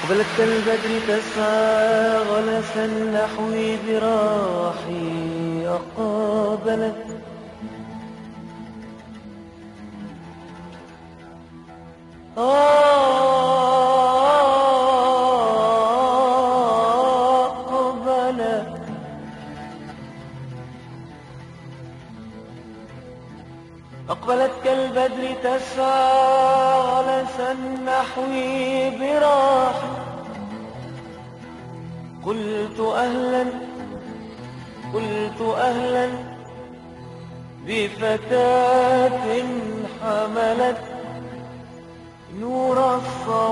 قبلت كالبدر تسعى غلسا نحوي براحي أقابلت أقبلت كالبدر تسعى غلسا نحوي براحي قلت أهلا بفتاة حملت نور الصباح